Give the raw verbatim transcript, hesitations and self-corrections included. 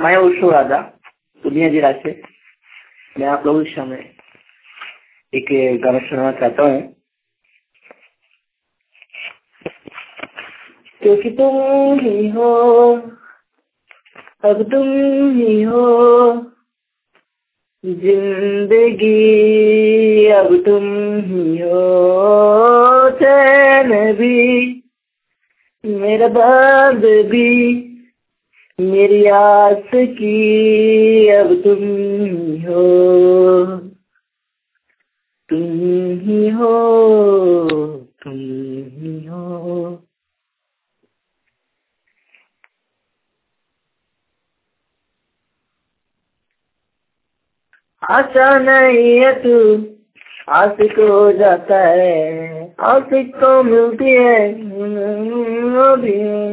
मैं उर्शु राजा पूर्णिया जिला से। मैं आप लोगों के सामने एक गाना सुनाना चाहता हूँ। क्योंकि तुम ही हो, अब तुम ही हो जिंदगी, अब तुम ही हो चैन भी, मेरा दर्द भी, मेरी आस की, अब तुम ही हो, तुम ही हो, तुम ही हो। आशा नहीं है तू आशिक हो जाता है, आशिक को मिलती है वो भी